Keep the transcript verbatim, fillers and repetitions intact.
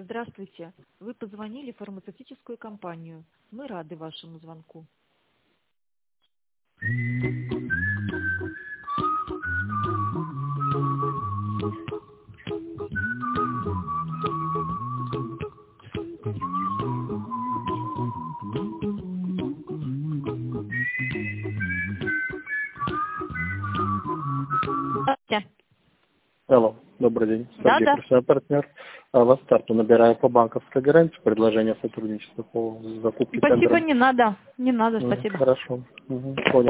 Здравствуйте. Вы позвонили в фармацевтическую компанию. Мы рады вашему звонку. Здравствуйте. Алло, добрый день. Да, Сергей, да. профессиональный партнер. А вас старту набираем по банковской гарантии, предложение сотрудничества по закупке Спасибо, тендером. не надо. Не надо, М, спасибо. Хорошо. Мгм, понял.